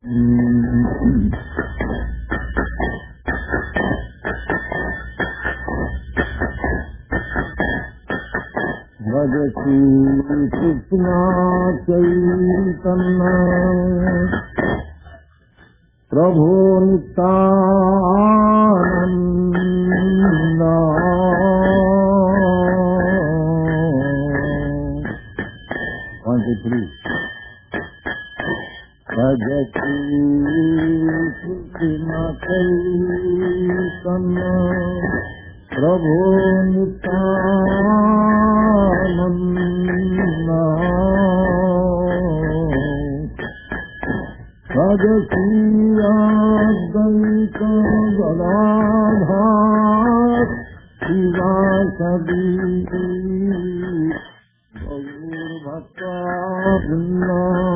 भजति Krishna Chaitanya Prabhu Nityananda one two three भजति कृष्ण चैतन्य प्रभु नित्यानंद भजति अद्वैत गदाधर शिवासदि गौरभक्तवृन्द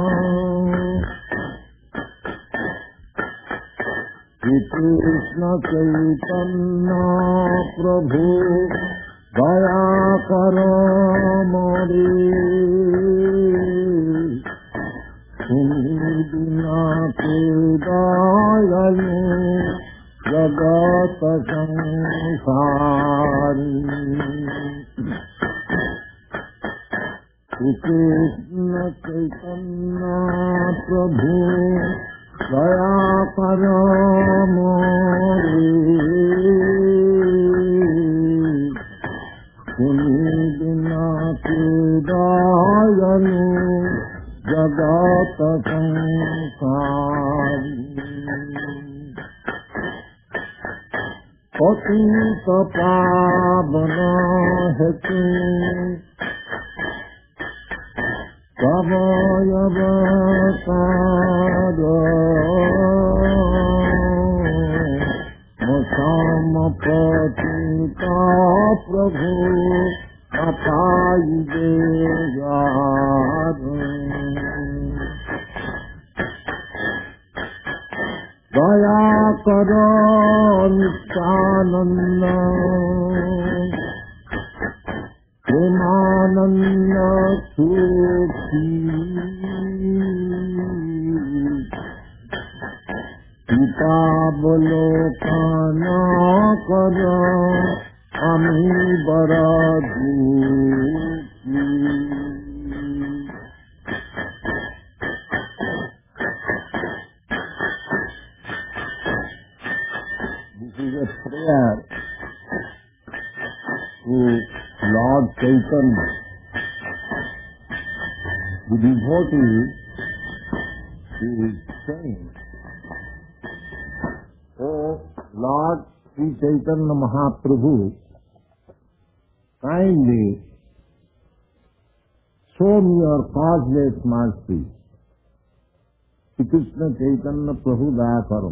श्री कृष्ण चैतन्य प्रभु दया कर मोरे बिना के दयालु जगत संसारी श्री कृष्ण चैतन्य प्रभु दया कर मोरे बिना के दयालु जगत संसारी पतित पावन हेतु कवयवतार मसाम पतिता प्रभु अपाई दे दया करो नित्यानंद प्रेमानंद सुखी पिता बोलो काना करो अमी बड़ा दुखी This is a prayer to Lord Chaitanya. The devotee is saying, "Oh Lord Sri Chaitanya Mahaprabhu, kindly show me your causeless mercy. Shri Krishna Chaitanya Prabhu daya karo."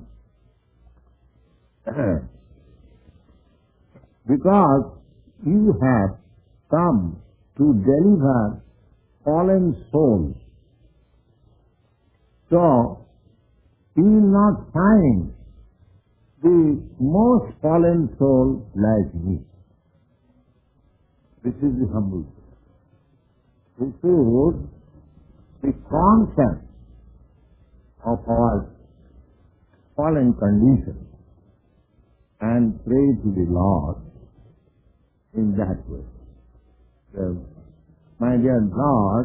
Because you have come to deliver fallen souls, so you will not find the most fallen soul like me. This is the humble. We should be conscious of our fallen condition and pray to the Lord in that way. So, my dear Lord,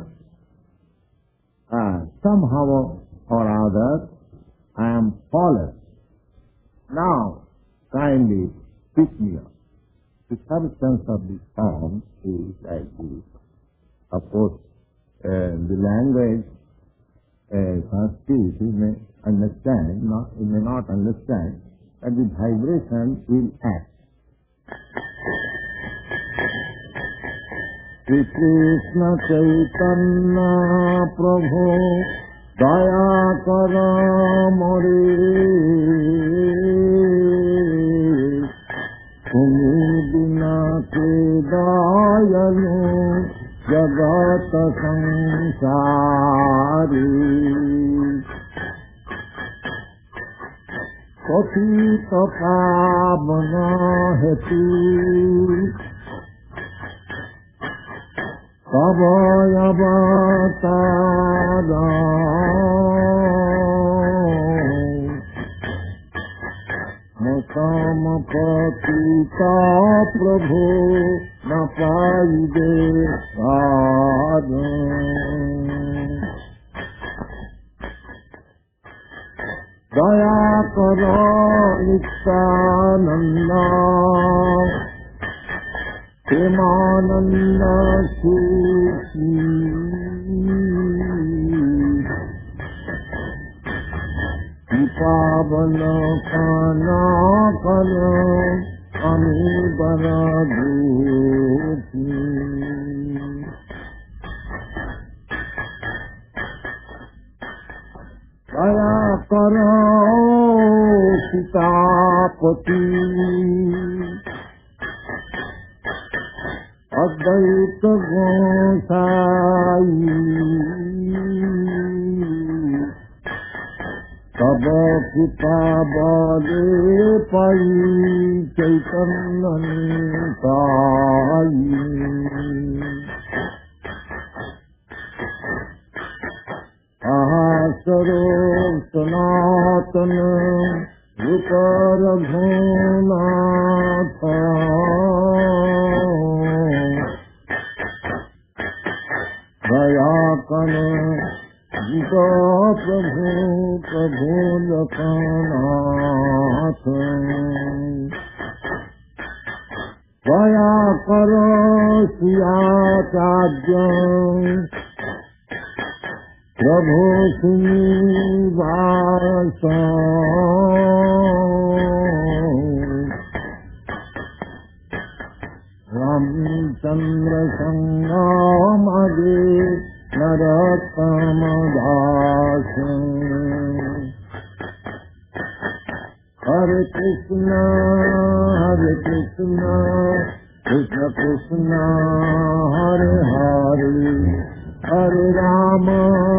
somehow or other I am fallen. Now, kindly pick me up. The substance of this song is like this. Of course, the language, Sanskrit, you may understand, you may not understand, but the vibration will act. Shri Krishna Chaitanya Prabhu daya karo more tumi bina ke dayalu jagat sansari पतित पावन हेतु कवयवतार काम पतिता प्रभु न पाइबे साधन। दया करो नित्यानंद प्रेमानंद सुखी पावन काना कन अमीबर दूती। दया करो सीतापति अद्वैत गोसाई तब कृपा बले पाई चैतन्य निताई। आहासरो सनातन रूप रघुनाथ दया कर गीता प्रभु प्रभु लखनाथ। दया करो सियाचार्य प्रभु श्रीनिवास। रामचंद्र संगमगे नरोत्तम दास। हरे कृष्ण कृष्ण कृष्ण हरे हरे हरे राम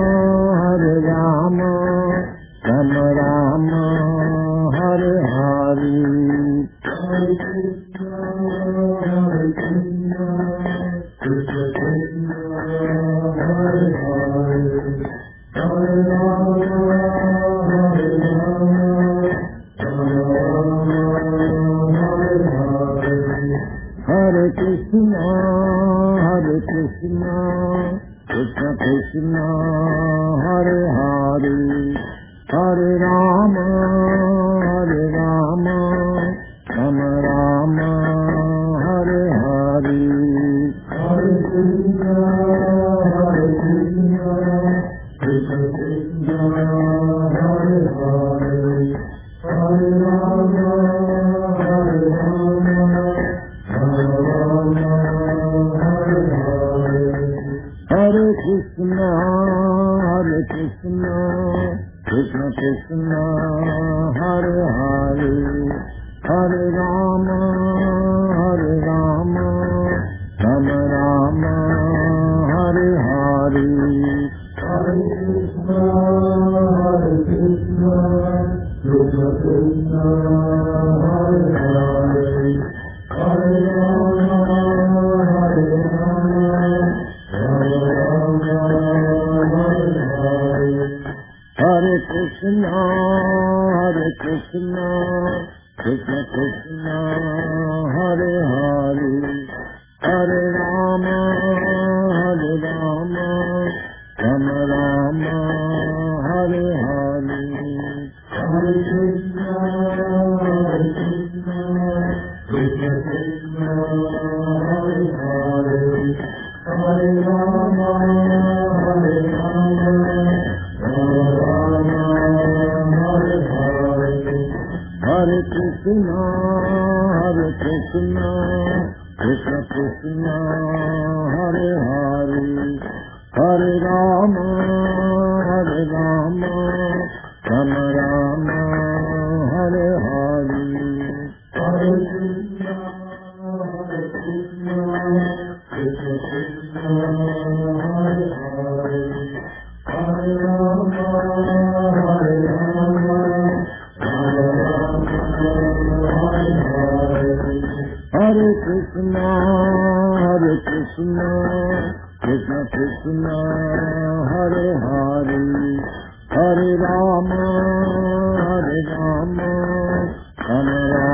राम राम हरे हरे। हरे कृष्ण कृष्ण कृष्ण हरे हरे हरे राम हरे राम हरे हरे। हरे कृष्ण कृष्ण कृष्ण हरे हरे हरे राम राम राम हरे हरे। हरे कृष्ण कृष्ण कृष्ण हरे हरे हरे राम हरे राम हरे हरे। हरे कृष्ण कृष्ण कृष्ण हरे हरे हरे राम राम राम हरे हरे। हरे कृष्ण कृष्ण कृष्ण हरे हरे हरे राम हरे राम हरे कृष्ण कृष्ण कृष्ण हरे हरे हरे राम राम हरे हरे। हरे कृष्ण कृष्ण कृष्ण हरे हरे हरे राम हरे कृष्ण कृष्ण कृष्ण हरे हरे हरे राम राम हरे हरे। हरे कृष्ण कृष्ण कृष्ण हरे हरे हरे राम हरे Krishna Krishna Krishna Hare Hare Hare Ram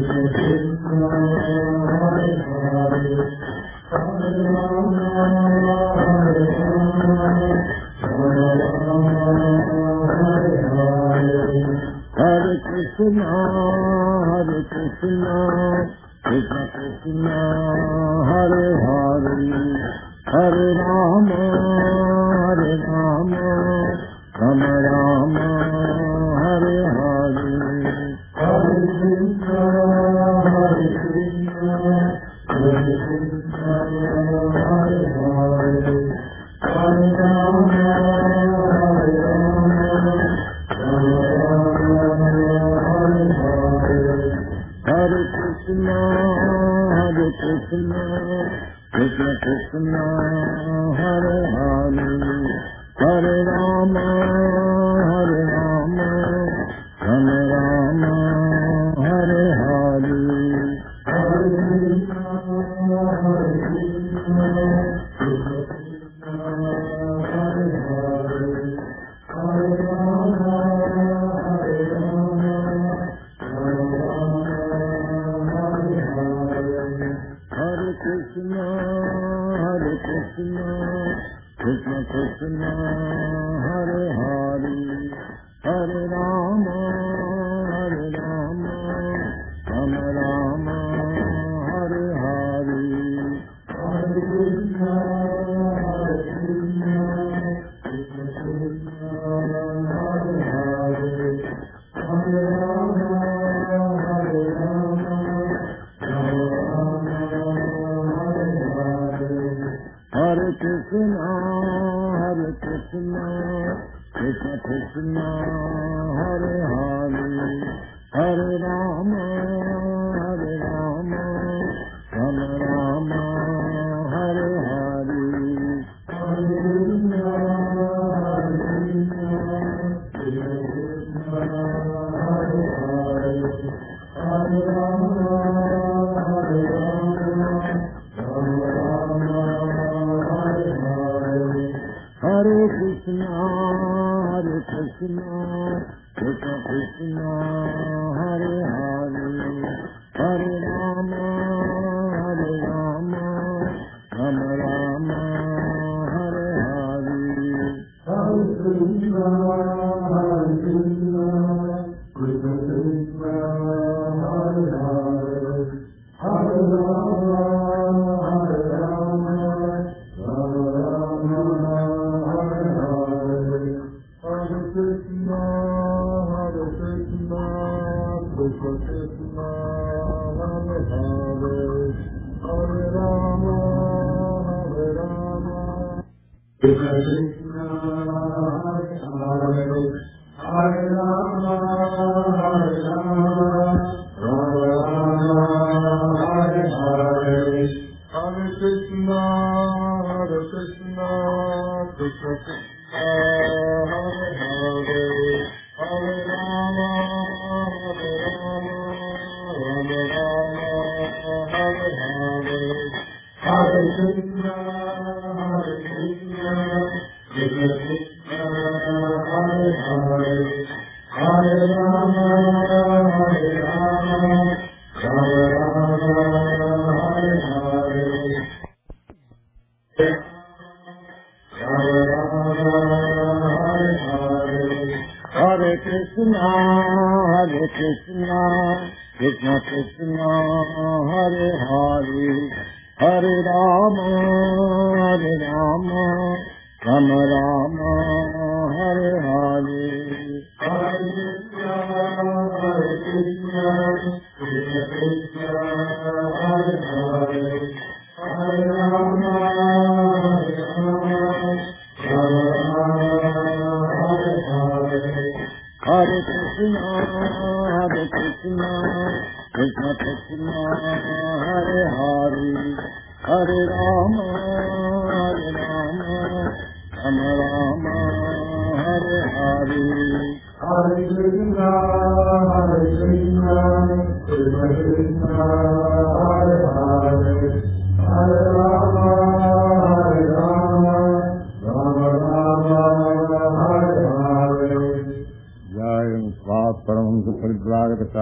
Jai Svat Paramhamsa Parivragata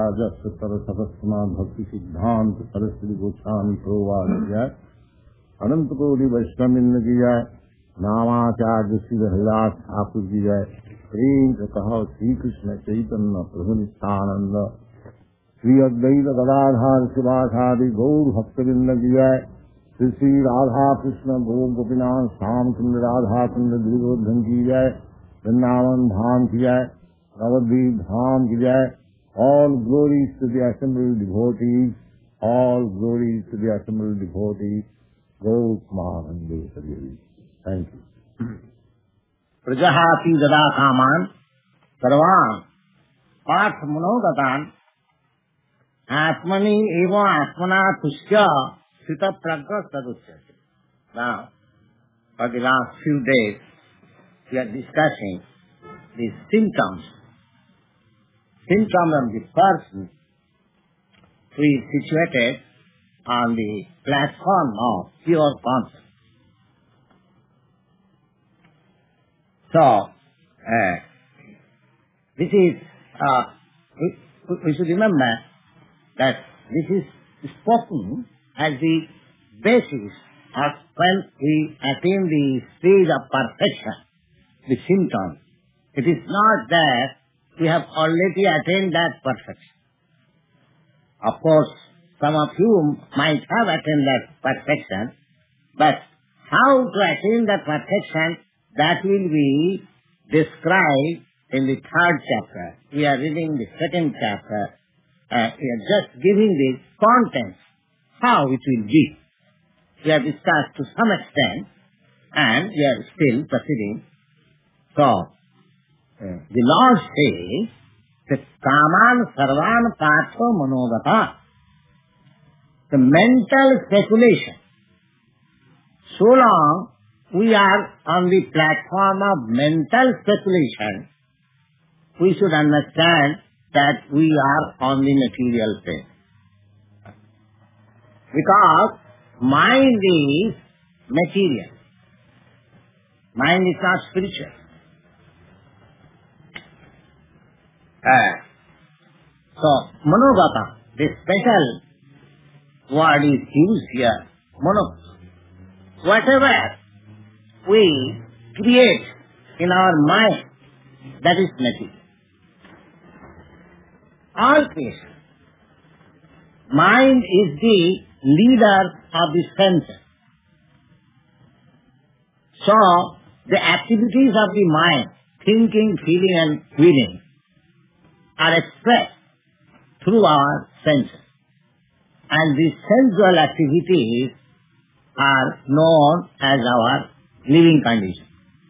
Jasa Sarasavasma Bhakti Siddhant Saraswati Goswami Prabhupada Jai Anantapuri Vaishnavinda Ki Jai Namacharya Sri Haridas Thakur Ki Jai Prem Kataha Sri Krishna Chaitanya Prabhu Nityananda Sri Advaita Gadadhar Sivasadi Gaur Bhaktavinda Ki Jai Sri Sri Radha Krishna Gaur Gopinath Sham Chandra Radha Chandra Giridhardhan Ki Jai Vrindavan Dham Ki Jai Navadvip Dham Ki Jai. All glories to the assembled devotees, all glories to the assembled devotees. Go Mahavande Hari. Thank you. Prajahati Dada Kaman Sarvan Path Manogatan Atmani Eva Atmana Tushya Sita Pragya Sadusyati. Now, for the last few days, we are discussing the symptom of the person who is situated on the platform of pure consciousness. So, this is, we should remember that this is spoken as the basis of when we attain the stage of perfection, the symptom. It is not that we have already attained that perfection. Of course, some of you might have attained that perfection, but how to attain that perfection, that will be described in the third chapter. We are reading the second chapter. We are just giving the contents, how it will be. We have discussed to some extent, and we are still proceeding. So, the Lord says that Kaman Sarvan Patva Manogata, the mental speculation. So long we are on the platform of mental speculation, we should understand that we are on the material plane. Because mind is material. Mind is not spiritual. So, Manogata, this special word is used here. Mono. Whatever we create in our mind, that is material. All creation. Mind is the leader of the senses. So, the activities of the mind, thinking, feeling and willing, are expressed through our senses. And these sensual activities are known as our living condition.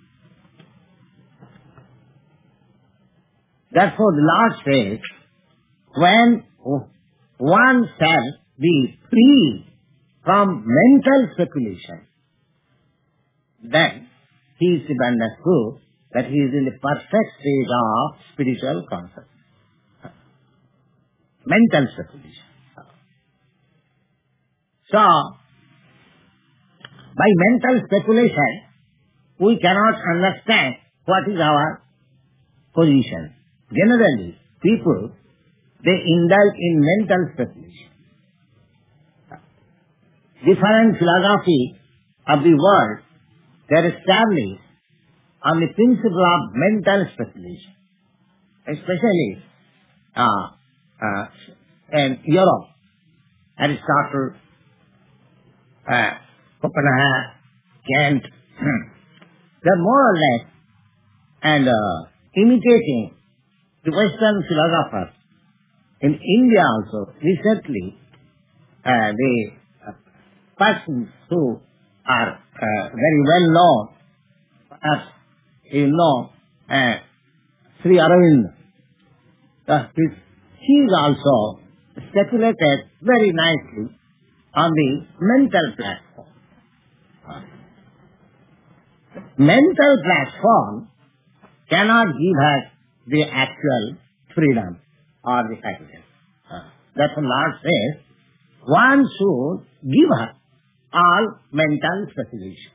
Therefore, the Lord says, when one shall be free from mental speculation, then he is to be understood that he is in the perfect stage of spiritual consciousness. Mental speculation. So, by mental speculation, we cannot understand what is our position. Generally, people, they indulge in mental speculation. Different philosophy of the world, they are established on the principle of mental speculation. Especially in Europe, Aristotle, Copenhagen, Kant, they are more or less and imitating the Western philosophers. In India also, recently, the persons who are very well known, perhaps you know, Sri Aurobindo, he is also speculated very nicely on the mental platform. Mental platform cannot give us the actual freedom or the happiness. That's what Lord says, one should give up all mental speculation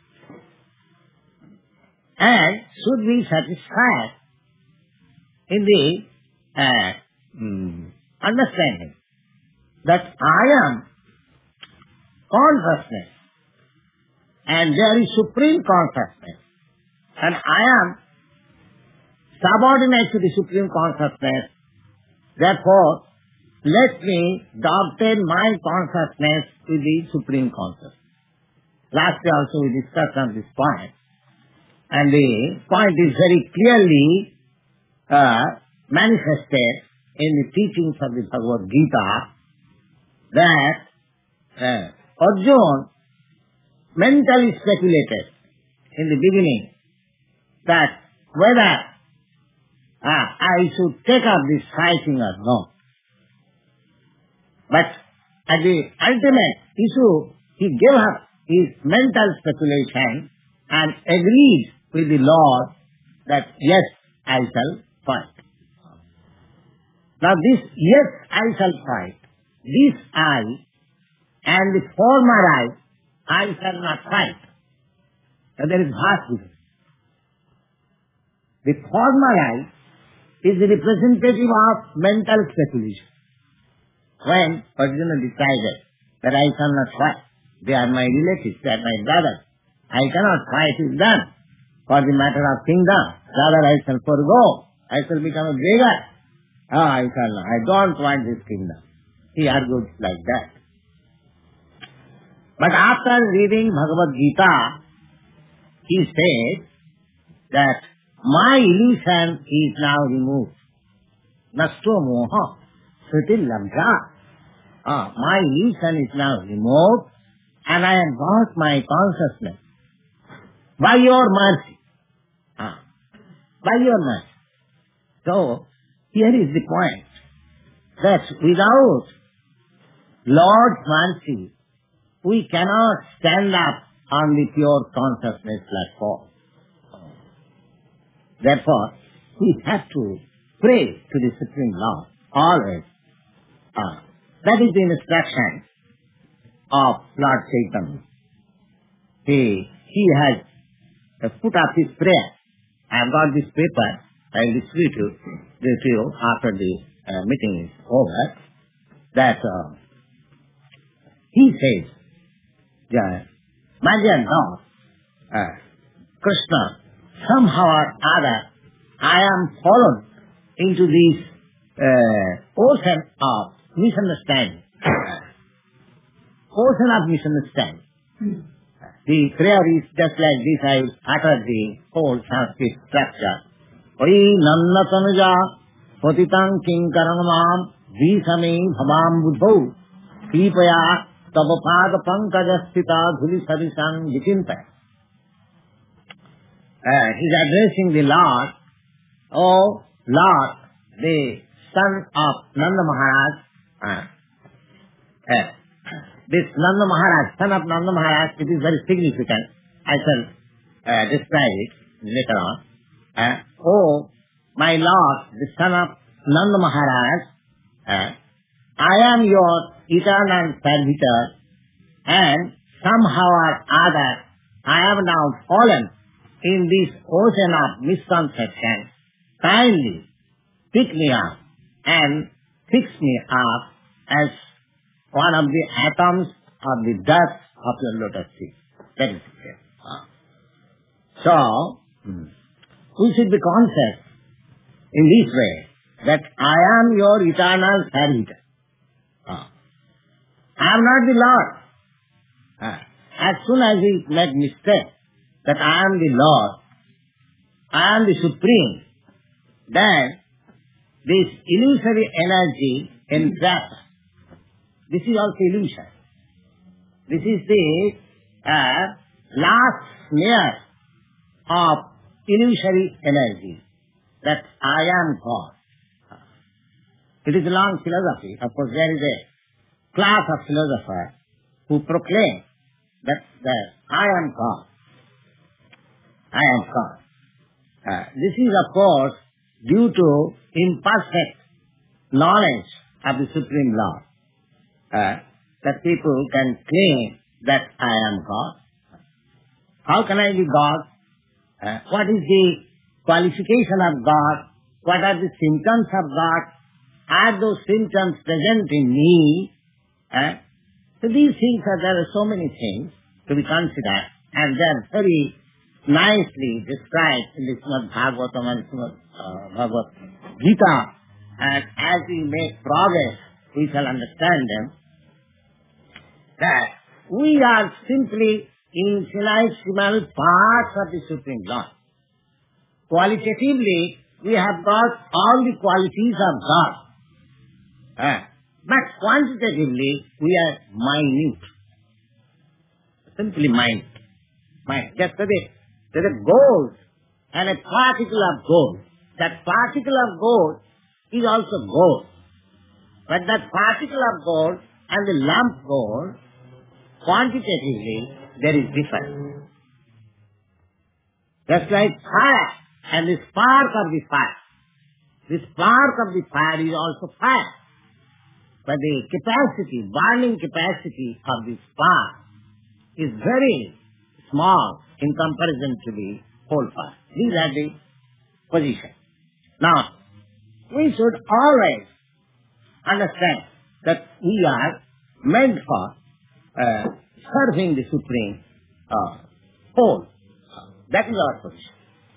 and should be satisfied in the understanding that I am consciousness and there is supreme consciousness and I am subordinate to the supreme consciousness. Therefore, let me dovetail my consciousness with the supreme consciousness. Last year also we discussed on this point, and the point is very clearly manifested in the teachings of the Bhagavad Gita that Arjuna mentally speculated in the beginning that whether I should take up this fighting or not. But at the ultimate issue, he gave up his mental speculation and agreed with the Lord that yes, I shall fight. Now this yes, I shall fight, this I and the former I shall not fight. Now there is vast difference. The former I is the representative of mental speculation. When Arjuna decided that I shall not fight, they are my relatives, they are my brothers, I cannot fight with them for the matter of kingdom. Rather I shall forego, I shall become a beggar. I shall not, I don't want this kingdom. He argued like that. But after reading Bhagavad Gita, he said that my illusion is now removed. Nasto moha sutil labdha. My illusion is now removed and I have got my consciousness. By your mercy. By your mercy. So, here is the point that without Lord's mercy, we cannot stand up on the pure consciousness platform. Therefore, we have to pray to the Supreme Lord always. That is the instruction of Lord Chaitanya. He has put up his prayer. I have got this paper. I will distribute to you after the meeting is over. That he says, my dear Lord, Krishna, somehow or other, I am fallen into this ocean of misunderstanding. Ocean of misunderstanding. The prayer is just like this. I utter the whole Sanskrit structure. Oi nanna tanuja patitam kinkaranamam visame bhavam buddhau kripaya tavapada pankajastita dhuli sarisam vikinta. He is addressing the Lord. Oh Lord, the son of Nanda Maharaj, this Nanda Maharaj, son of Nanda Maharaj, it is very significant. I shall describe it later on. Oh, my Lord, the son of Nanda Maharaj, I am your eternal servitor, and somehow or other, I am now fallen in this ocean of misconception. Kindly pick me up and fix me up as one of the atoms of the dust of the lotus seed. That is it. So, we should be conscious in this way that I am your eternal servitor. I am not the Lord. As soon as we make mistake that I am the Lord, I am the Supreme, then this illusory energy entraps. This is also illusion. This is the last snare of illusory energy, that I am God. It is a long philosophy. Of course, there is a class of philosophers who proclaim that I am God. I am God. This is, of course, due to imperfect knowledge of the Supreme Lord. That people can claim that I am God. How can I be God? What is the qualification of God? What are the symptoms of God? are those symptoms present in me? So these things there are so many things to be considered, and they are very nicely described in the Srimad Bhagavatam and Srimad Bhagavad Gita. And as we make progress, we shall understand them, that we are simply infinitesimal parts of the Supreme Lord. Qualitatively, we have got all the qualities of God. But quantitatively, we are minute. Simply minute. Just there's a gold and a particle of gold. That particle of gold is also gold. But that particle of gold and the lump gold, quantitatively, there is difference. Just like fire and the spark of the fire. The spark of the fire is also fire. But the capacity, burning capacity of the spark is very small in comparison to the whole fire. These are the positions. Now, we should always understand that we are meant for serving the Supreme whole. That is our position.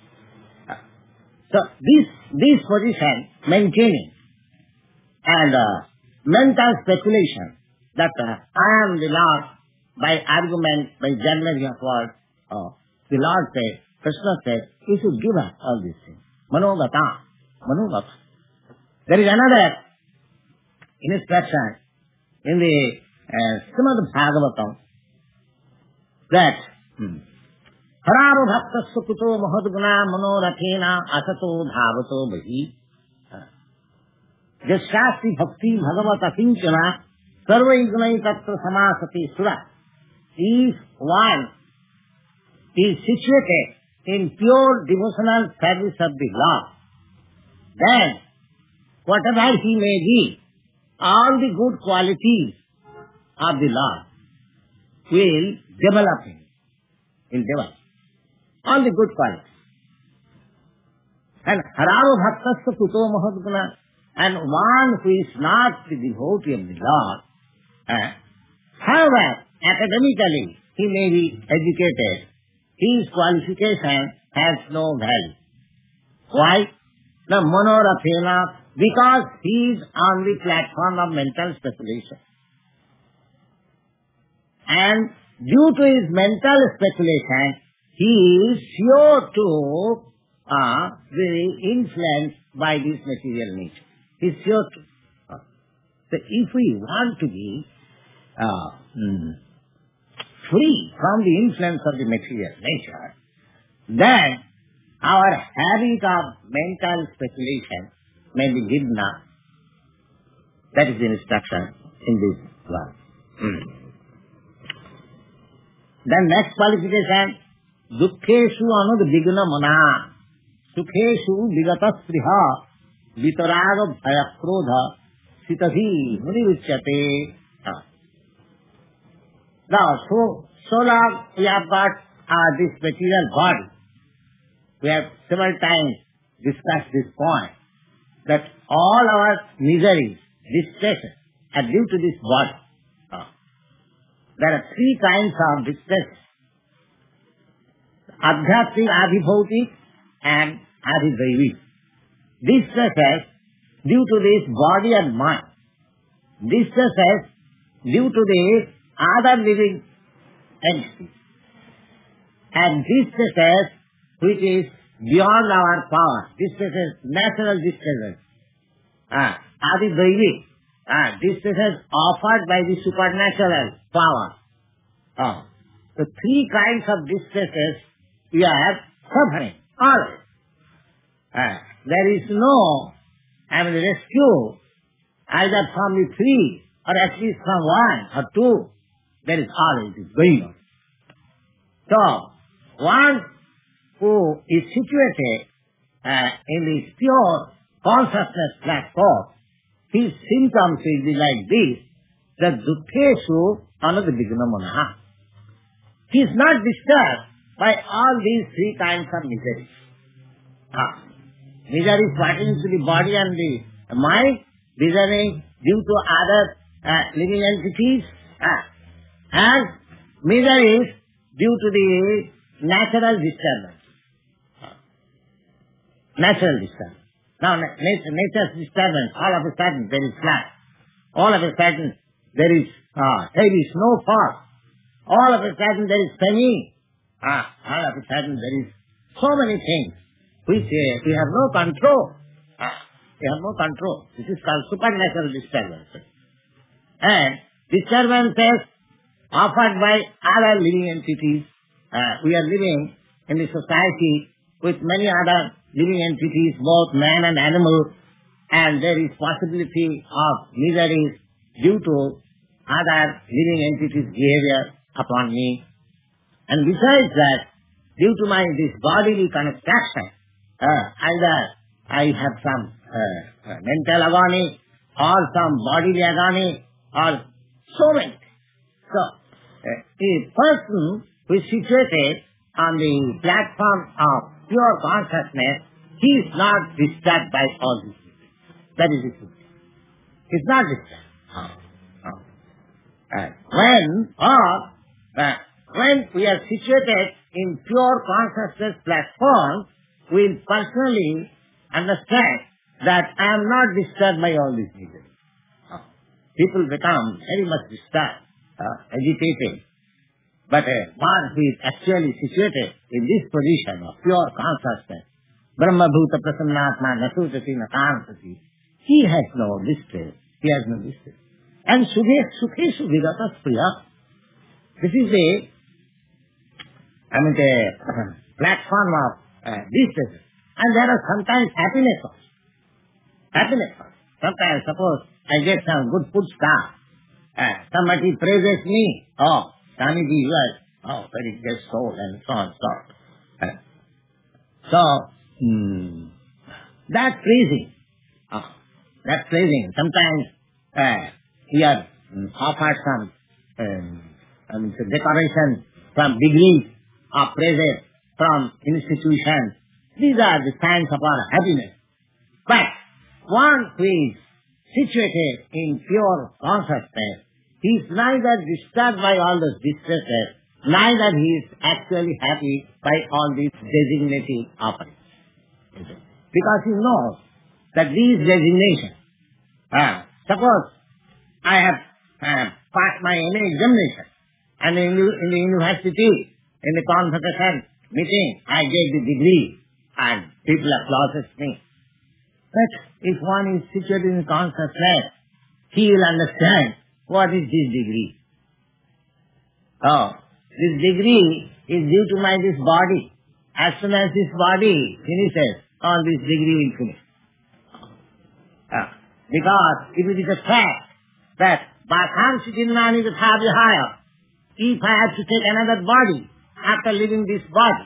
So this position, maintaining and mental speculation that I am the Lord by argument, by journalism of words, the Lord said, Krishna said, you should give up all these things. Manogata. There is another instruction in the Srimad Bhagavatam that Hararo bhakta sukuto mahadguna manorathena asato dhavato bahi Jashasti bhakti bhagavata kinchana sarva ignai tatra samasati sura. If one is situated in pure devotional service of the Lord, then whatever he may be, all the good qualities of the Lord will develop him. Will develop. All the good qualities. And hararo bhaktasya kuto mahadguna, and one who is not the devotee of the Lord, however, academically he may be educated, his qualification has no value. Why? The manorathena, because he is on the platform of mental speculation. And due to his mental speculation, he is sure to be influenced by this material nature. He is sure to. So if we want to be free from the influence of the material nature, then our habit of mental speculation may be given up. That is the instruction in this verse. Then next qualification, dukkeshu anudvigna mana, sukheshu vigata spriha, vitaraga bhayakrodha, sitahi muniruchyate. Now, so long we have got this material body. We have several times discussed this point, that all our miseries, distresses, are due to this body. There are three kinds of distress: adhyatmic, adhibhautik, and adhidaivi. Distresses due to this body and mind. Distresses due to the other living entities. And distresses which is beyond our power. Distresses, natural distresses. Adhidaivi. Distresses offered by the supernatural power. The three kinds of distresses we are suffering. Always. There is no rescue either from the three or at least from one or two. There is always going on. So, one who is situated in this pure consciousness platform, his symptoms will be like this, that dukkeshu anudvigna mana. He is not disturbed by all these three kinds of miseries. Miseries pertaining to the body and the mind, misery due to other living entities, and misery is due to the natural disturbance. Natural disturbance. Now, nature's disturbance, all of a sudden there is flood. All of a sudden there is heavy snowfall. All of a sudden there is famine. All of a sudden there is so many things which we have no control. We have no control. This is called supernatural disturbances. And disturbances offered by other living entities. We are living in the society with many other living entities, both man and animal, and there is possibility of miseries due to other living entities' behavior upon me. And besides that, due to this bodily construction, either I have some mental agony or some bodily agony or so many things. So, a person who is situated on the platform of pure consciousness, he is not disturbed by all these things. That is it. He is not disturbed. When we are situated in pure consciousness platform, we will personally understand that I am not disturbed by all these things. People become very much disturbed, agitated. But one who is actually situated in this position of pure consciousness, Brahma Bhuta Prasannatma Nasutati Nakantati, he has no distress. He has no distress. And Sukhesu Vigata Spriya. This is the platform of distress. And there are sometimes happiness also. Happiness also. Sometimes, suppose I get some good food stuff. Somebody praises me. Oh, Swamiji, you are very good soul, and so on, so on. That's praising. That's praising. Sometimes we are offered some decoration, some degrees of praises from institutions. These are the signs of our happiness. But one who is situated in pure consciousness, he is neither disturbed by all those distresses, neither he is actually happy by all these designative offerings. Because he knows that these designations, suppose I have passed my MA examination, and in the university, in the convocation meeting, I get the degree, and people applaud me. But if one is situated in consciousness, he will understand what is this degree. This degree is due to this body. As soon as this body finishes, all this degree will finish. Because it is a fact that Bhakamsikinmani Tathavihaya, if I have to take another body after leaving this body,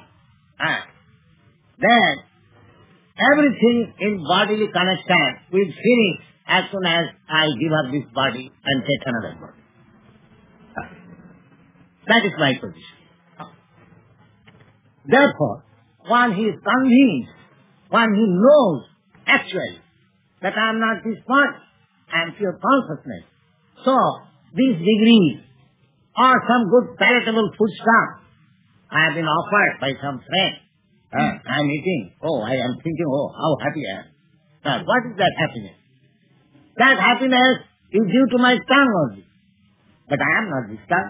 then everything in bodily connection will finish as soon as I give up this body and take another body. That is my position. Therefore, one who is convinced, one who knows actually that I am not this body, I am pure consciousness. So, these degrees or some good palatable foodstuff I have been offered by some friend. I am eating. I am thinking, how happy I am. Now, what is that happiness? That happiness is due to my tongue only. But I am not this tongue.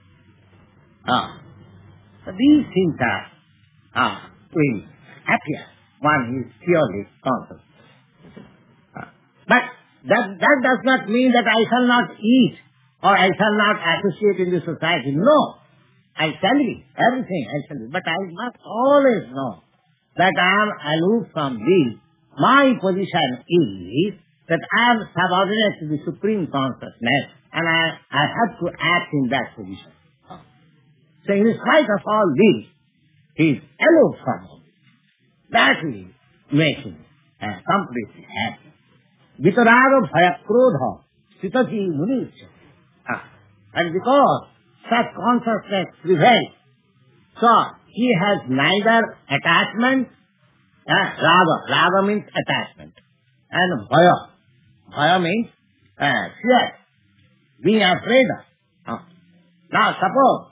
So these things are doing happier. One is purely conscious. But that does not mean that I shall not eat or I shall not associate in the society. No. I shall eat everything. I shall eat. But I must always know that I am aloof from these. My position is that I am subordinate to the Supreme Consciousness and I have to act in that position. So in spite of all this, he is aloof from all this. That will make him completely happy. Vitaraga bhaya krodha sthitati municya. And because such consciousness prevails, so he has neither attachment, raga means attachment, and bhaya Bhaya means fear, being afraid of. Now suppose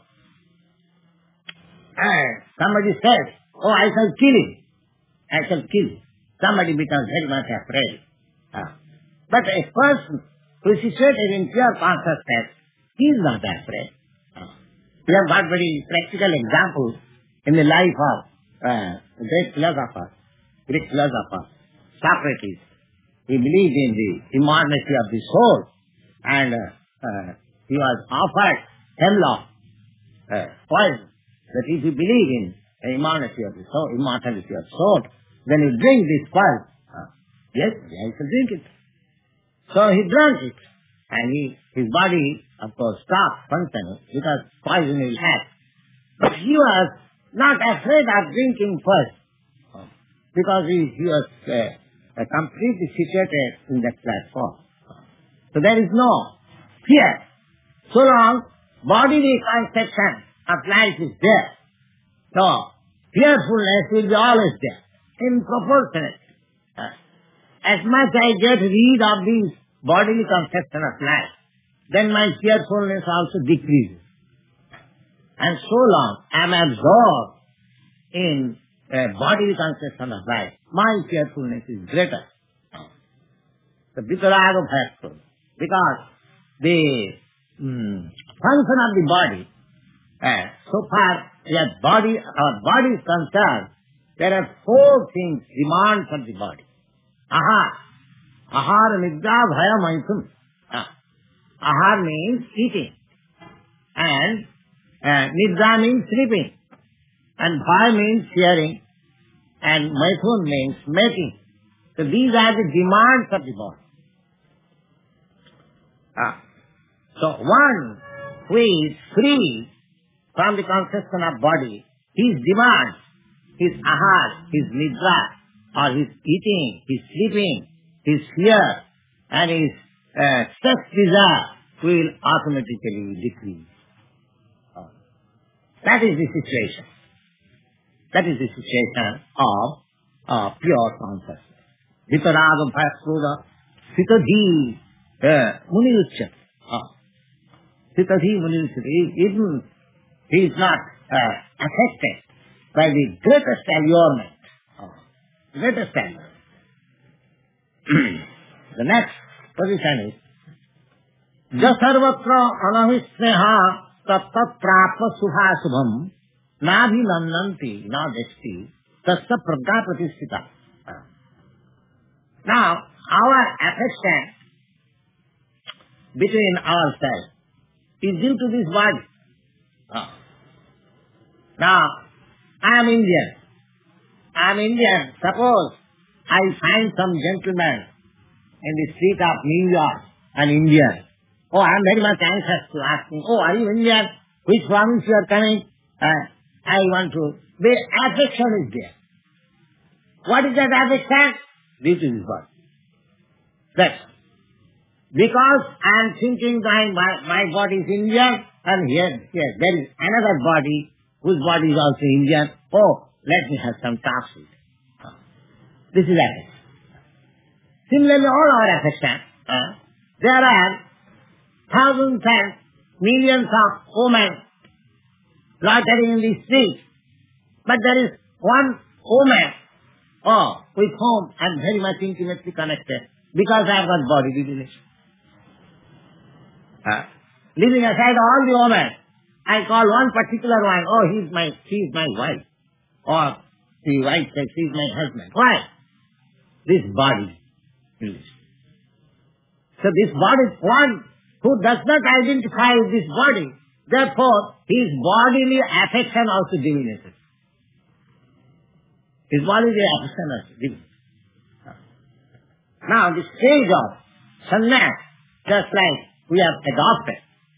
somebody says, oh, I shall kill him. I shall kill him. Somebody becomes very much afraid. But a person who is situated in pure consciousness, he is not afraid. We have got very practical examples in the life of great Greek philosopher, Socrates. He believed in the immortality of the soul, and he was offered hemlock poison, that if you believe in the immortality of the soul, then you drink this poison. Yes, I shall drink it. So he drank it, and his body, of course, stopped functioning because poison will act. But he was not afraid of drinking first, because he was completely situated in that platform. So there is no fear. So long bodily conception of life is there, so fearfulness will be always there, in proportionate. As much I get rid of this bodily conception of life, then my fearfulness also decreases. And so long I am absorbed in bodily conception of life, my fearfulness is greater. The vitaraga bhayasya, because the function of the body, so far our body is concerned, there are four things, demands of the body. Ahara, nidra, bhaya, maithun. Ahara means eating, and nidra means sleeping, and bhaya means fearing, and maithun means mating. So these are the demands of the body. So one who is free from the conception of body, his demands, his ahar, his nidra, or his eating, his sleeping, his fear, and his sex desire will automatically decrease. That is the situation. That is the situation of pure consciousness. Vitaraga bhayasya sitadhi muniruchyate. Sitadhi muniruchyate. He is not affected by the greatest allurement. Greatest allurement. The next position is Jasarvatra anahisneha tattat prapta subha subham nabhinannanti na deshti tasya pragya pratisthita. Now, our affection between ourselves is due to this body. Now, I am Indian. Suppose I find some gentleman in the street of New York, an Indian. Oh, I am very much anxious to ask him, oh, are you Indian? Which province you are coming? I want to. The affection is there. What is that affection? Due to this body. That's because I am thinking my body is Indian, and here there is another body whose body is also Indian. Oh, let me have some talks with it. This is affection. Similarly, all our affection, there are thousands and millions of women loitering in the street, but there is one woman, with whom I am very much intimately connected, because I have got bodily relation. Leaving aside all the women, I call one particular one, she is my wife. Or the wife says, she is my husband. Why? This body relation. So this body, one who does not identify with this body, therefore his bodily affection also diminishes. His bodily affection also diminishes. Now the stage of sannyas, just like we have adopted,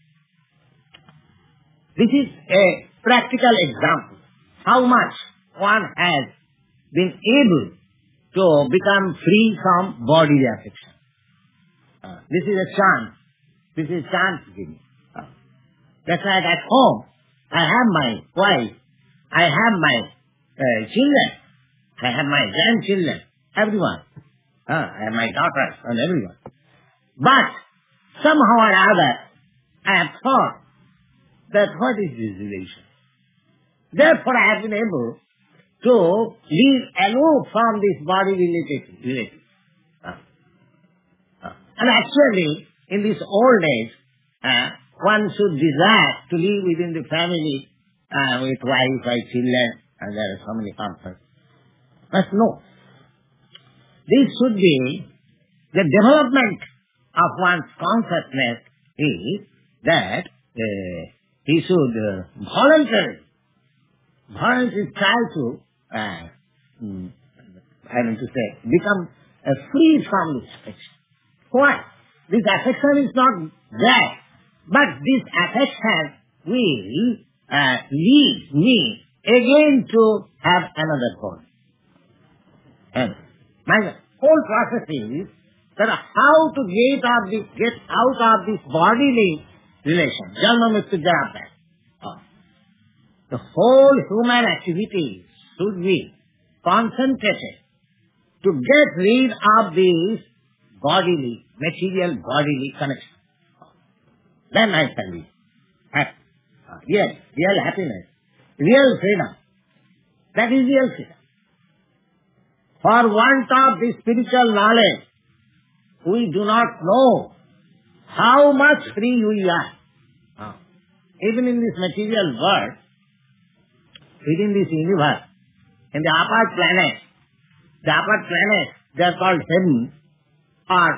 this is a practical example how much one has been able to become free from bodily affection. This is a chance. This is a chance giving. That's like at home, I have my wife, I have my children, I have my grandchildren, everyone. I have my daughters and everyone. But somehow or other, I have thought that what is this relation? Therefore, I have been able to live aloof from this body relative. And actually, in this old age, one should desire to live within the family with wife, children, and there are so many comforts. But no, this should be the development of one's consciousness is that he should voluntarily try to, become free from this affection. Why? This affection is not there, but this affection will lead me again to have another body. And my whole process is that how to get out of this bodily relation, janma mrityu jara bhav. The whole human activity should be concentrated to get rid of this material bodily connection. Then I shall be happy. Real happiness, real freedom. That is real freedom. For want of this spiritual knowledge, we do not know how much free we are. Even in this material world, within this universe, in the upper planets, they are called heaven, or,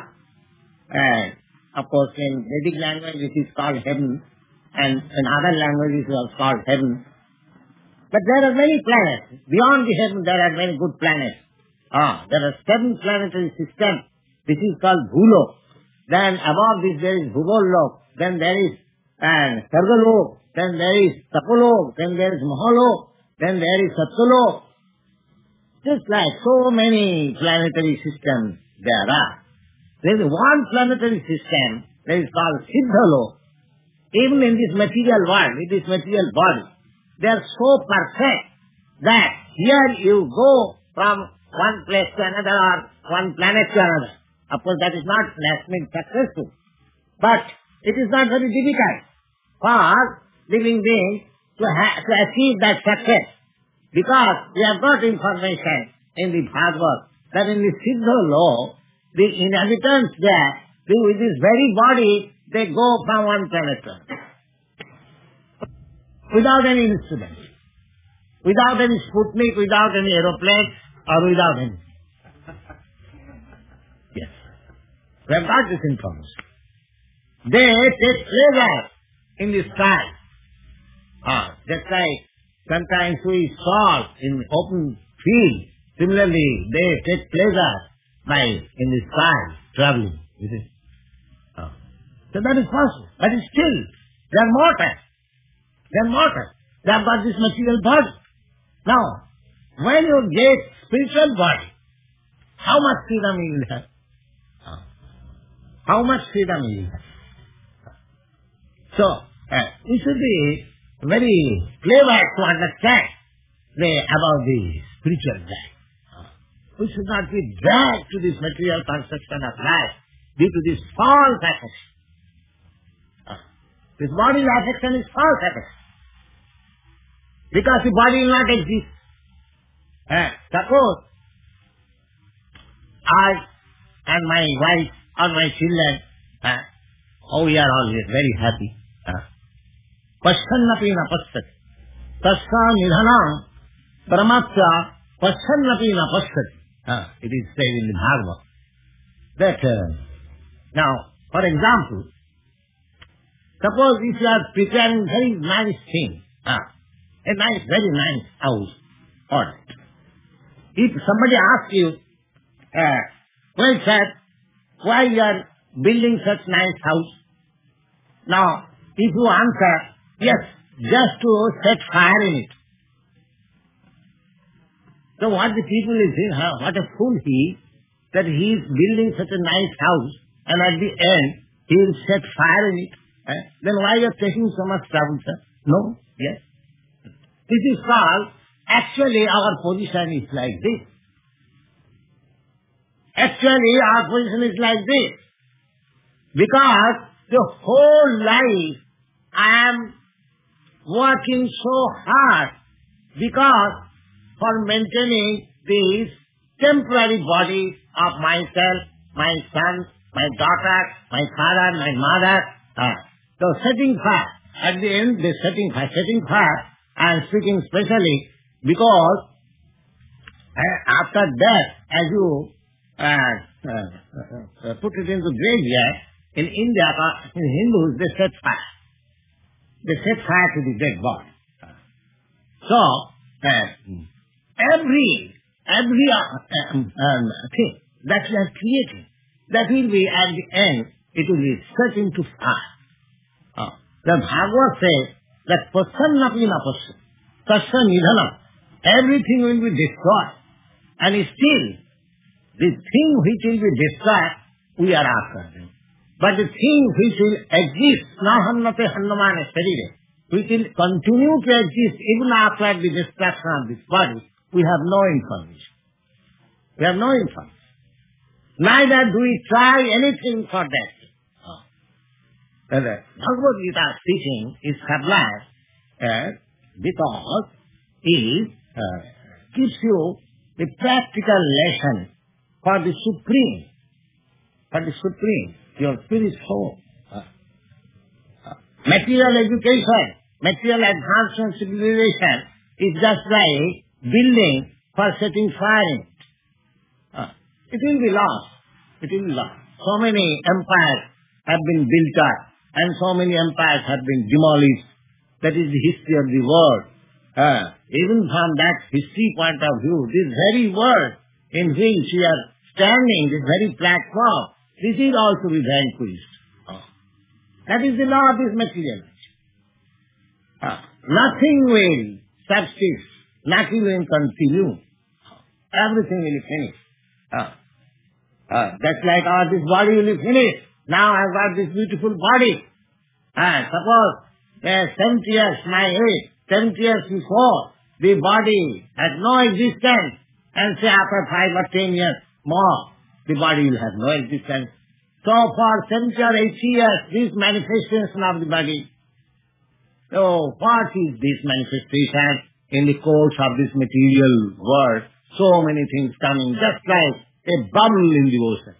of course, in Vedic language it is called heaven, and in other languages it is called heaven. But there are many planets. Beyond the heaven there are many good planets. There are 7 planetary systems. This is called Bhulok. Then above this there is Bhugollok. Then there is Sargalok. Then there is Tapolok. Then there is Mahalok. Then there is Satyalok. Just like so many planetary systems there are. There is one planetary system that is called Siddhalok. Even in this material world, in this material body, they are so perfect that here you go from one place to another or one planet to another. Of course, that is not necessarily successful. But it is not very difficult for living beings to achieve that success. Because we have got information in the Bhagavad that in the Siddhalok, the inhabitants there, with this very body, they go from one planet to another. Without any instrument, without any Sputnik, without any aeroplane, or without anything. Yes. We have got this information. They take pleasure in the sky. Just like sometimes we saw in open field. Similarly, they take pleasure in the sky, traveling. You see? So that is possible. But still, they are mortal. They are mortal. They have got this material body. Now, when you get spiritual body, how much freedom you will have? How much freedom you will have? So, we should be very clever to understand about the spiritual life. We should not be dragged to this material construction of life due to this false affection. This body's affection is false affection. Because the body will not exist. Suppose I and my wife or my children, we are always very happy. Pasyannapi na pasyati. Tasya nidhanam paramatya pasyannapi na pasyati. It is said in the Bhagavad. That, now, for example, suppose if you are preparing very nice thing, a nice, very nice house, alright. If somebody asks you, well sir, why you are building such nice house? Now, if you answer, yes, just to set fire in it. So what the people is saying, what a fool he is, that he is building such a nice house, and at the end, he will set fire in it. Then why you are taking so much trouble, sir? No? Yes? This is called, actually our position is like this. Actually our position is like this. Because the whole life I am working so hard because for maintaining this temporary body of myself, my son, my daughter, my father, my mother. So setting fire. At the end, the setting fire, I am speaking specially because after death, as you put it into graveyard, in India, in Hindus, they set fire. They set fire to the dead body. So, every thing that we are creating, that will be at the end, it will be set into fire. The Bhagavad says that pasannapi napasya, tasya nidhanam, everything will be destroyed. And still, the thing which will be destroyed, we are after them. But the thing which will exist, nahannate hannamane sarire, which will continue to exist even after the destruction of this body, we have no information. We have no information. Neither do we try anything for that. The Bhagavad Gita teaching is sublime because it gives you the practical lesson for the supreme, your spirit soul. Material education, material advancement civilization is just like building for setting fire in it. It will be lost. It will be lost. So many empires have been built up and so many empires have been demolished. That is the history of the world. Even from that history point of view, this very world in which we are standing, this very platform, this is also be vanquished. That is the law of this material. Nothing will subsist. Nothing will continue. Everything will be finished. That's like this body will be finished. Now I've got this beautiful body. Suppose 70 years, my age, 70 years before, the body had no existence. And say after 5 or 10 years more, the body will have no existence. So for 70 or 80 years, this manifestation of the body. So what is this manifestation in the course of this material world? So many things coming, just like a bubble in the ocean.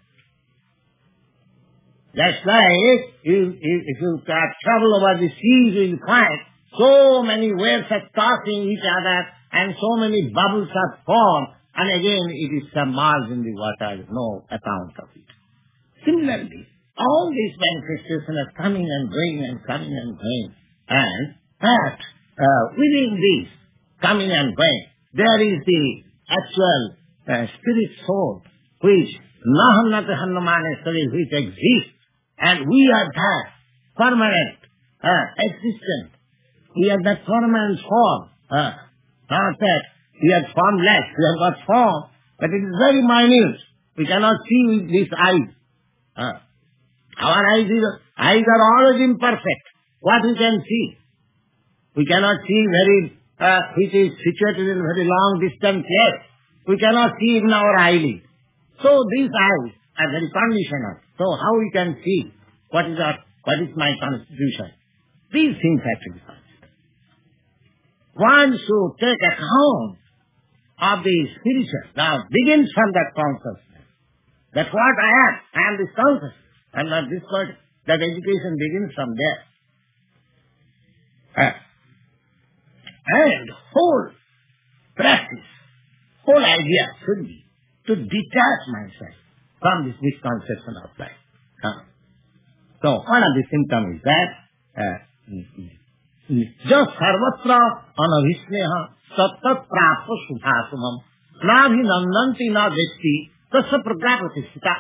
That's like if you travel over the seas, you will find so many waves are tossing each other and so many bubbles are formed, and again it is submerged in the water, no account of it. Similarly, all these manifestations are coming and going and coming and going. And that within this coming and going, there is the actual spirit soul, which nahannate hannamane sarire, which exists, and we are that permanent existence. We are that permanent form. Not that we are formless, we have got form, but it is very minute. We cannot see with these eyes. Our eyes are always imperfect. What we can see? We cannot see which is situated in a very long distant place. We cannot see even our eyelid. So these eyes are very conditional. So how we can see what is my constitution? These things have to be considered. One should take account of the spiritual. Now begins from that consciousness. That's what I am this consciousness. I am not this body. That education begins from there. And whole practice, whole idea should be to detach myself from this misconception of life. So one of the symptoms is that just sarvatra anabhisneha sattat prapta subhasumam nabhinandanti na vetti tasya pragyapratishita.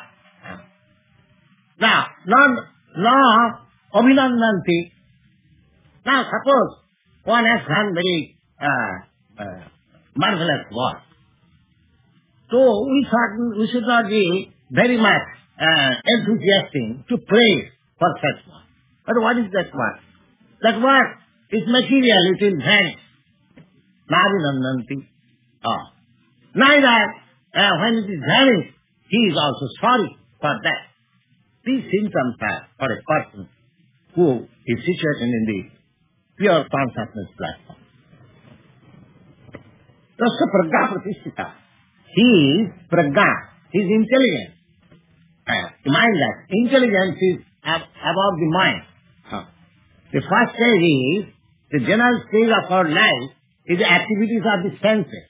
Now, na abhinandanti. Now suppose one has done very marvelous work. So we should not be very much enthusiastic to praise for such work. But what is that work? That work is material, it will vanish. Nabhinandanti. Neither when it is vanished, he is also sorry for that. these symptoms are for a person who is situated in the pure consciousness platform. Tasya pragya pratisthita. He is pragya. He is intelligent. Mind that. Intelligence is above the mind. The first stage is, the general stage of our life is the activities of the senses.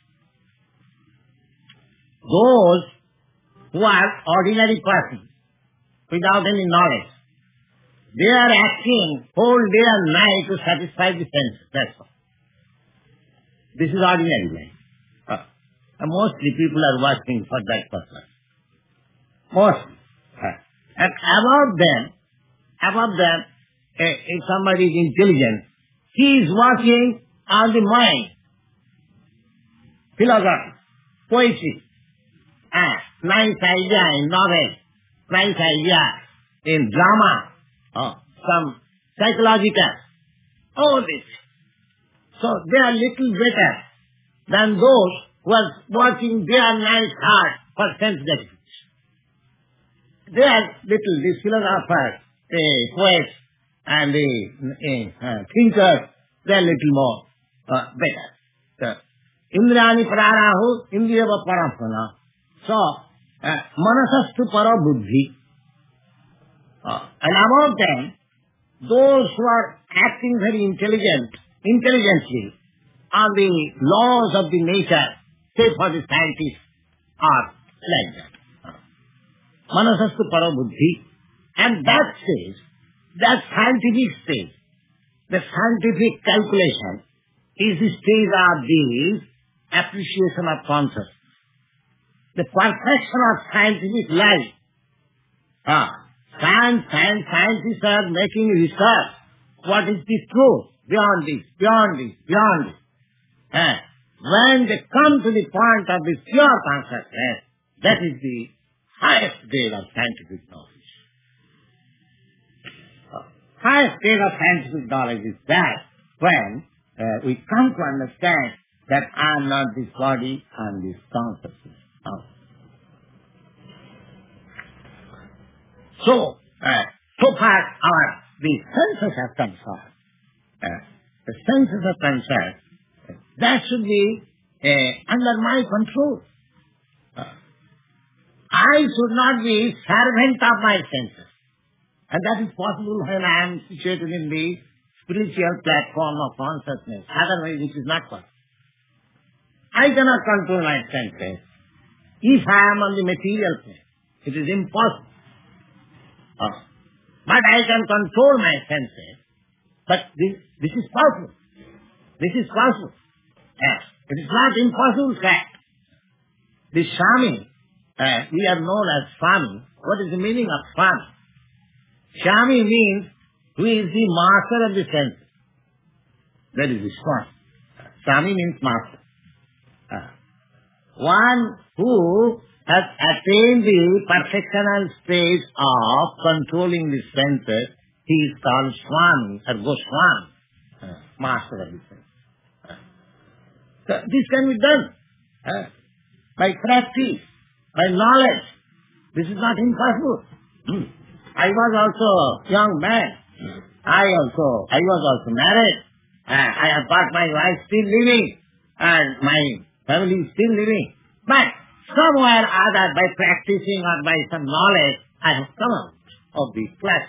Those who are ordinary persons, without any knowledge, they are acting whole day and night to satisfy the senses. That's all. This is ordinary life. And mostly people are working for that purpose. Mostly. And above them, if somebody is intelligent, he is working on the mind. Philosophy, poetry, nice idea in novel, nice idea in drama, some psychological, all this. So they are little better than those who are working day and night hard for sense gratification. They are little, these philosophers, poets, and the thinkers, they are little more better. Indrani pararahu, indriyava parapana. So, manasastu para buddhi. And about them, those who are acting very intelligently on the laws of the nature, say for the scientists, are like that. Manasastu para buddhi. And that stage, that scientific stage, the scientific calculation is the stage of the appreciation of consciousness. The perfection of scientific life. Scientists are making research. What is the truth? Beyond this. When they come to the point of the pure consciousness, that is the highest grade of scientific knowledge. Highest grade of scientific knowledge is that when we come to understand that I am not this body, I am this consciousness. So far the senses are concerned, that should be under my control. I should not be servant of my senses. And that is possible when I am situated in the spiritual platform of consciousness. Otherwise it is not possible. I cannot control my senses. If I am on the material plane, it is impossible. But I can control my senses. But this is possible. This is possible. It is not impossible fact. The Swami, we are known as Swami. What is the meaning of Swami? Swami means who is the master of the senses. That is the Swami. Swami means master. One who has attained the perfectional stage of controlling the senses, he is called Swami or Goswami, master of the senses. So this can be done by practice, by knowledge. This is not impossible. I was also a young man. I was also married. I have got my wife still living, and my family is still living. But somewhere or other, by practicing or by some knowledge, I have come out of the class.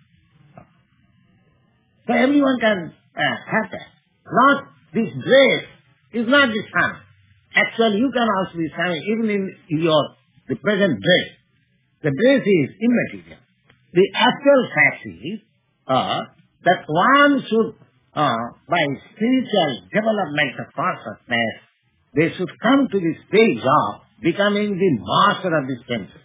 So everyone can have that. Not this dress is not the Swami. Actually, you can also be Swami even in the present dress. The dress is immaterial. The actual fact is that one should, by spiritual development of consciousness, they should come to the stage of becoming the master of the senses.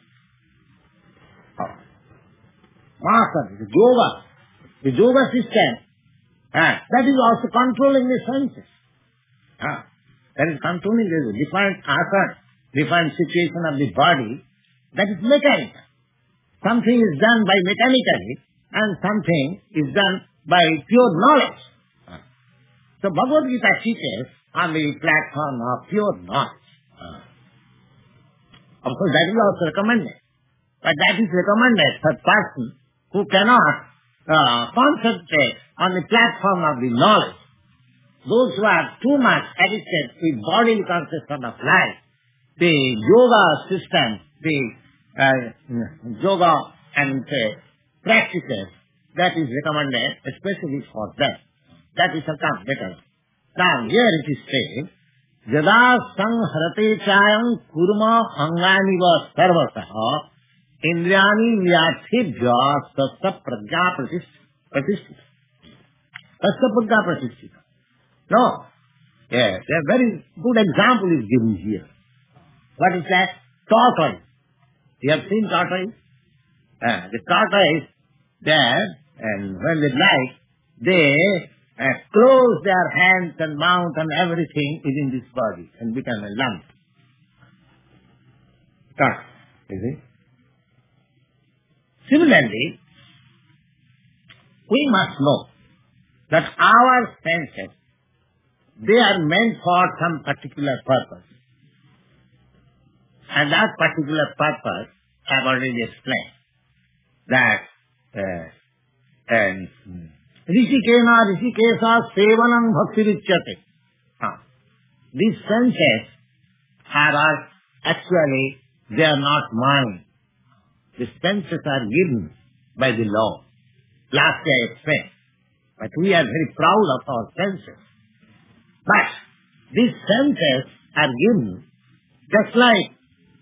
Master, the yoga system, that is also controlling the senses. That is controlling the different asana, different situation of the body, that is mechanical. Something is done by mechanically and something is done by pure knowledge. So Bhagavad Gita teaches on the platform of pure knowledge. Of course, that is also recommended. But that is recommended for person who cannot concentrate on the platform of the knowledge. Those who are too much addicted with bodily consciousness of life, the yoga system, the yoga and practices, that is recommended especially for them. That is sometimes better. Now here it is said, Jada sanharate chayam kurma anganiva sarvasah indriyani vyatibhya sassa prajna pratisthita. Sassa prajna pratisthita. No. Yes, a very good example is given here. What is that? Tortoise. You have seen tortoise? The tortoise there, and when they lie, they close their hands and mouth and everything within this body and become a lump. Tortoise, you see? Similarly, we must know that our senses, they are meant for some particular purpose. And that particular purpose, I have already explained. That Rishikesa Sevanam Bhaktirichyate. These senses are actually, they are not mine. The senses are given by the law. Last day I explained. But we are very proud of our senses. But these senses are given just like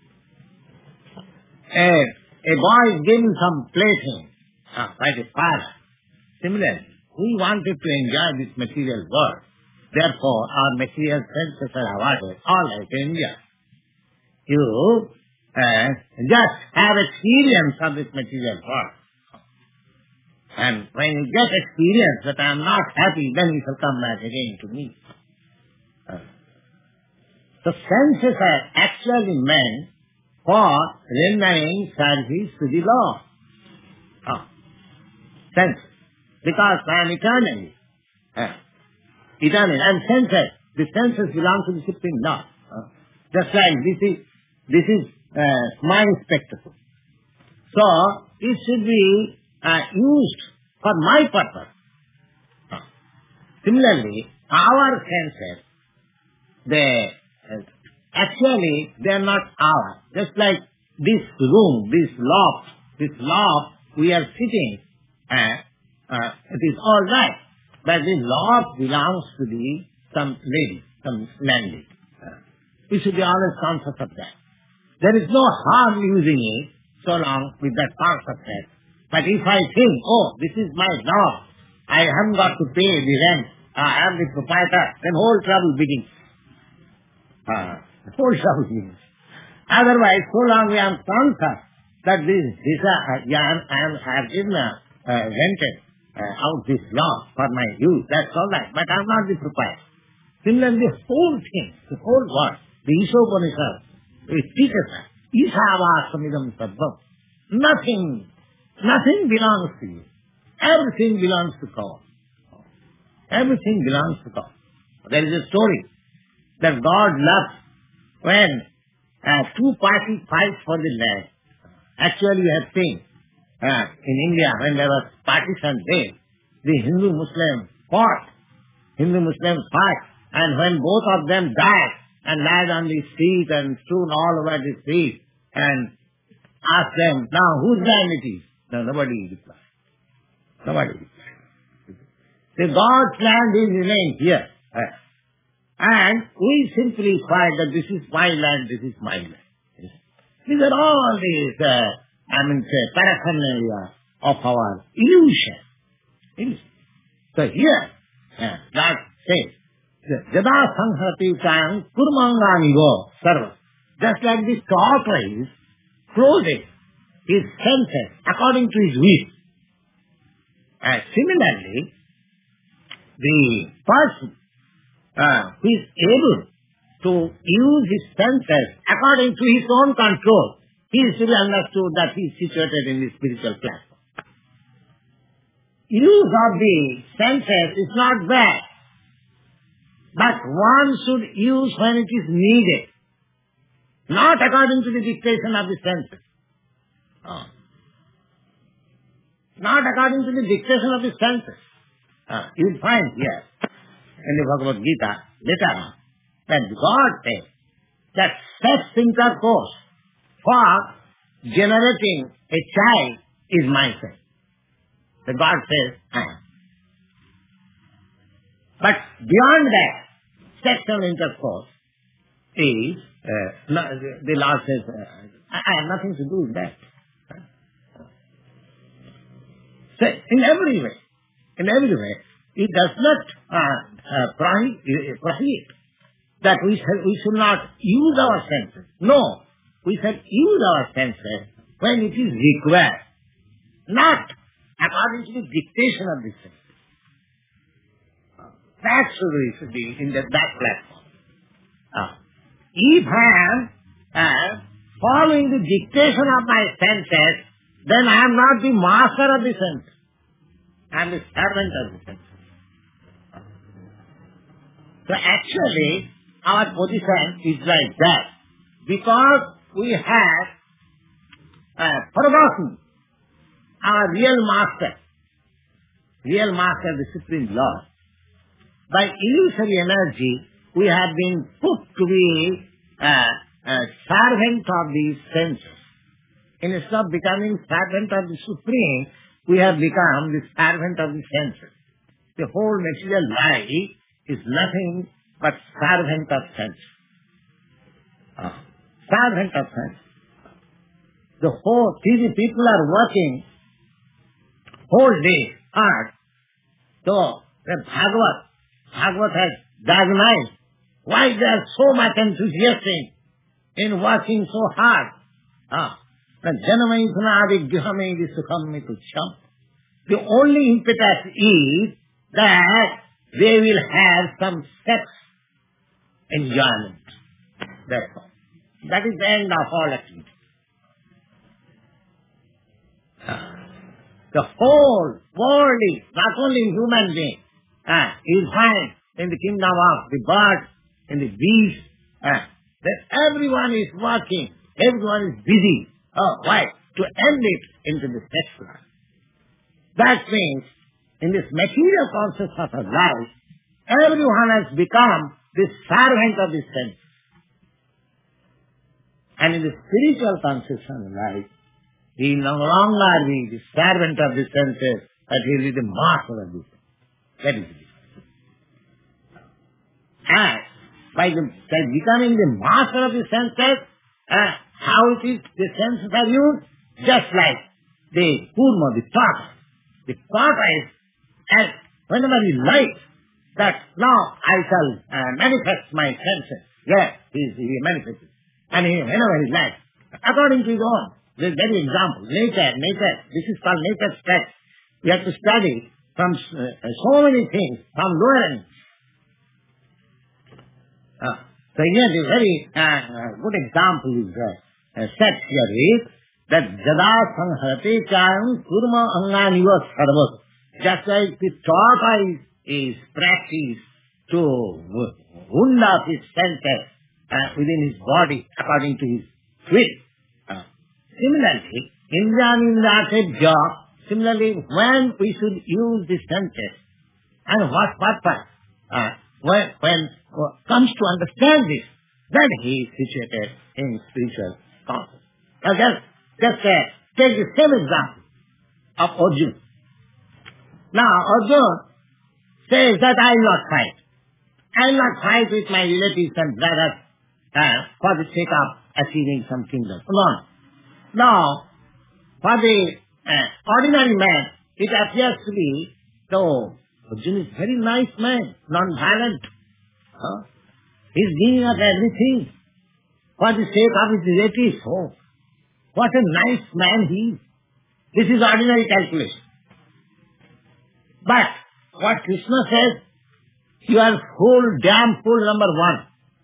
a boy is given some plaything by the father. Similarly, we wanted to enjoy this material world. Therefore, our material senses are awarded, all like India. You just have experience of this material world. And when you get experience that I am not happy, then you shall come back again to me. The senses are actually meant for rendering service to the law. Senses. Because I am eternally. Eternal. And senses. The senses belong to the Supreme Law. Just like this is my spectacle. So, it should be used for my purpose. Similarly, our senses, they are not ours. Just like this room, this loft, we are sitting, it is all right. But this loft belongs to some lady, some landlady. We should be always conscious of that. There is no harm using it so long with that consciousness. But if I think, this is my loft, I haven't got to pay the rent, I am the proprietor, then whole trouble begins. Otherwise, so long we are conscious that I have given rented out this law for my use, that's all right, but I am not the proprietor. Similarly, the whole thing, the whole world, the Ishopanishad, it teaches us, Ishavashamidam Sarvam. Nothing belongs to you. Everything belongs to God. Everything belongs to God. There is a story that God loves when two parties fight for the land. Actually, you have seen in India when there was partition day, the Hindu-Muslim fought. Hindu-Muslims fought, and when both of them died and lied on the street and strewn all over the street and asked them, now whose land it is? No, nobody replied. Nobody replied. The God's land is remained here. And we simply find that this is my land, this is my land. These are all these, paraphernalia of our illusion. So here, God says, Jada sanharati chayam kurmanganigo sarva. Just like this tortoise closes his senses according to his wish. And similarly, the person who is able to use his senses according to his own control, he is to be understood that he is situated in the spiritual platform. Use of the senses is not bad, but one should use when it is needed, not according to the dictation of the senses. Not according to the dictation of the senses. You will find here in the Bhagavad Gita later on that God says that sex intercourse for generating a child is my sense. The God says, I am. But beyond that, sexual intercourse is, the Lord says, I have nothing to do with that. So in every way, it does not prohibit that we should not use our senses. No, we should use our senses when it is required, not according to the dictation of the senses. That should be in that platform. If I am following the dictation of my senses, then I am not the master of the senses. I am the servant of the senses. So actually, our position is like that. Because we have forgotten our real master, the Supreme Lord. By illusory energy, we have been put to be a servant of the senses. Instead of becoming servant of the Supreme, we have become the servant of the senses. The whole material life is nothing but servant of senses. Servant of senses. The whole people are working whole day hard. So the Bhagavad has diagnosed why they are so much enthusiastic in working so hard. The only impetus is that they will have some sex enjoyment. That's all. That is the end of all activity. The whole world is not only human being. You find in the kingdom of the birds, in the beasts, that everyone is working, everyone is busy. Why? To end it into the sex life. That means, in this material consciousness of life, everyone has become the servant of the senses. And in the spiritual consciousness of life, he no longer be the servant of the senses, but he will be the master of the senses. That is it. And by becoming the master of the senses, how it is the senses are used? Just like the kurma, the tortoise. The tortoise, and whenever he likes that now I shall manifest my senses, yes, he manifests it. And whenever he likes, according to his own, this very example, nature, this is called nature study. We have to study from so many things, from lower ends. So here the very good example is set here is that jada sanghate chayam kurma anganiva sarvas. Just like the tortoise is practiced to wound up his senses within his body according to his will. Similarly, indra similarly, when we should use the senses and what purpose, when comes to understand this, then he is situated in spiritual consciousness. Now just take the same example of Arjuna. Now Arjuna says that I will not fight. I will not fight with my relatives and brothers for the sake of achieving some kingdom. No. Now, for the ordinary man, it appears to be, though Arjuna is a very nice man, non-violent. He's giving up everything for the sake of his relatives. Oh, what a nice man he is. This is ordinary calculation. But what Krishna says, you are fool, damn fool number one.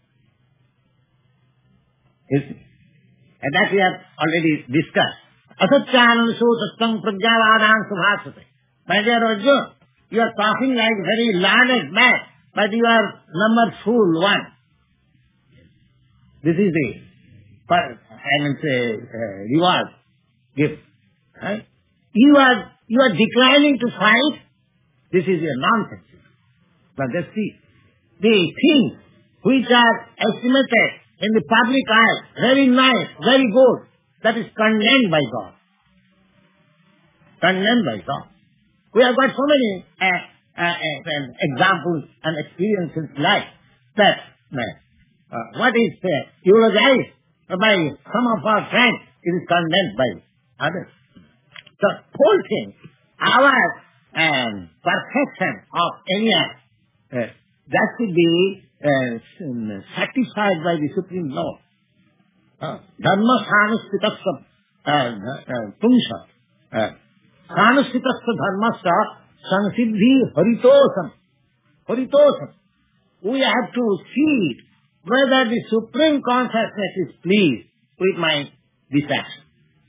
And that we have already discussed. Asatyanam sutastam pragyavadam subhasate. My dear Arjuna, you are talking like a very learned man, but you are number fool one. This is the reward give. Right? You are declining to fight. This is a nonsense. But let's see. The things which are estimated in the public eye, very nice, very good, that is condemned by God. Condemned by God. We have got so many examples and experiences like that. What is eulogized by some of our friends, it is condemned by others. The whole thing, our perfection of any act, that should be satisfied by the Supreme Lord. Dharma sanustitasya pungsha. Sanustitasya dharmasya sansiddhi haritosam. Haritosam. We have to see whether the Supreme Consciousness is pleased with my this action.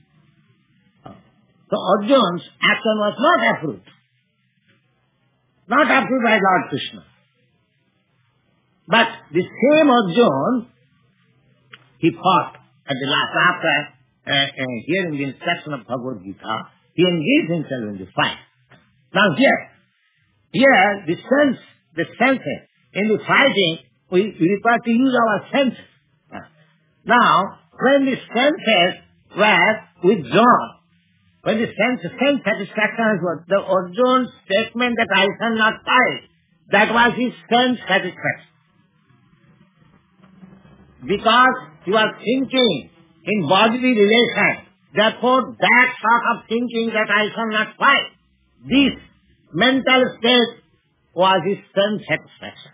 So Arjuna's action was not approved. Not approved by Lord Krishna. But the same Arjuna, he fought at the last, after hearing the instruction of Bhagavad Gita, he engaged himself in the fight. Now here the senses, in the fighting, we require to use our senses. Now, when the senses were withdrawn, when the sense satisfaction was, the Arjuna's statement that I shall not fight, that was his sense satisfaction. Because he was thinking in bodily relation, therefore that sort of thinking that I shall not fight, this mental state was his sense satisfaction.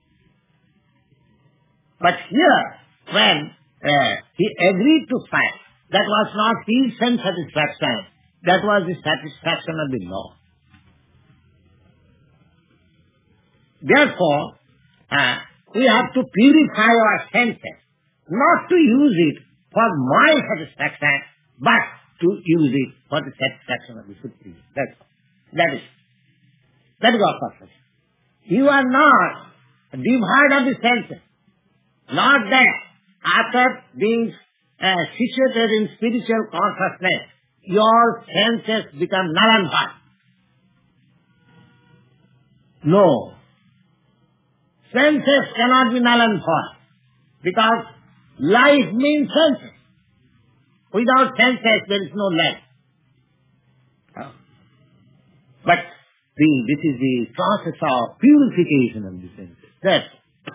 But here, when he agreed to fight, that was not his sense satisfaction, that was the satisfaction of the Lord. Therefore, we have to purify our senses, not to use it for my satisfaction, but to use it for the satisfaction of the Supreme. That is our purpose. You are not devoid of the senses. Not that after being situated in spiritual consciousness, your senses become null and void. No. Senses cannot be null and void. Because life means senses. Without senses, there is no life. But this is the process of purification of the senses. That's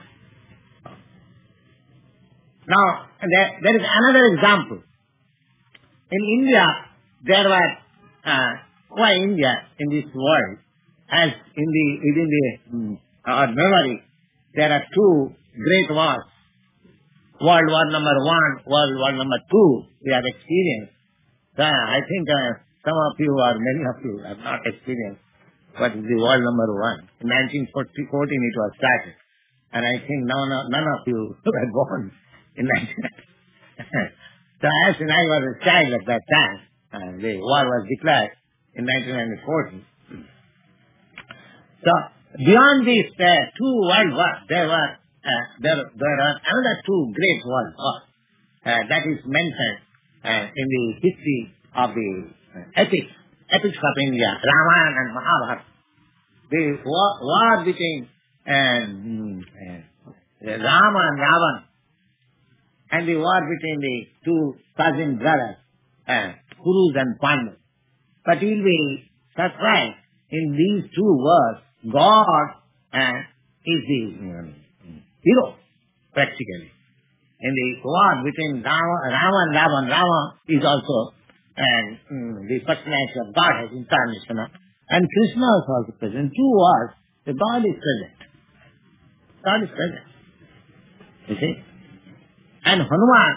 now, there is another example. In India, there were, India in this world, as within our memory, there are two great wars. World War number 1, World War number 2, we have experienced. I think some of you or many of you have not experienced what is the World number 1. In 1914 it was started. And I think none of you were born in 1914. So as I was a child at that time, the war was declared in 1914. So beyond these two world wars, there are another two great world wars that is mentioned in the history of the epics of India, Ramayana and Mahabharata. The war between Rama and Ravana, and the war between the two cousin brothers, Kurus and Pandavas. But you will be surprised, in these two wars, God is the hero, practically. In the war between Rama and Ravana, Rama is also the personality of God as incarnation. And Krishna is also present. Two wars, the God is present. God is present. You see? And Hanuman,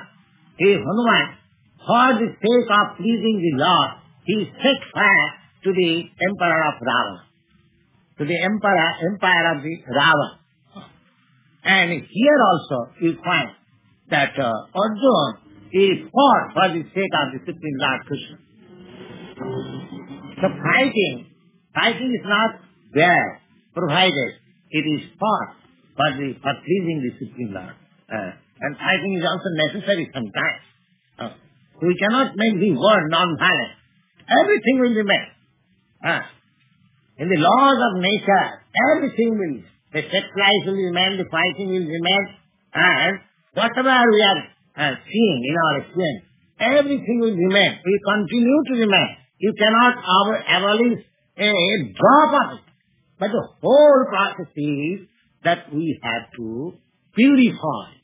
for the sake of pleasing the Lord, he set fire to the emperor of Ravana, to the empire of the Ravana. And here also you find that Arjuna is fought for the sake of the Supreme Lord Krishna. So fighting is not there, provided it is fought for pleasing the Supreme Lord. And fighting is also necessary sometimes. So We cannot make the world non-violent. Everything will remain. In the laws of nature, everything will. The sex life will remain, the fighting will remain, and whatever we are seeing in our experience, everything will remain. Will continue to remain. You cannot abolish a drop of it. But the whole process is that we have to purify.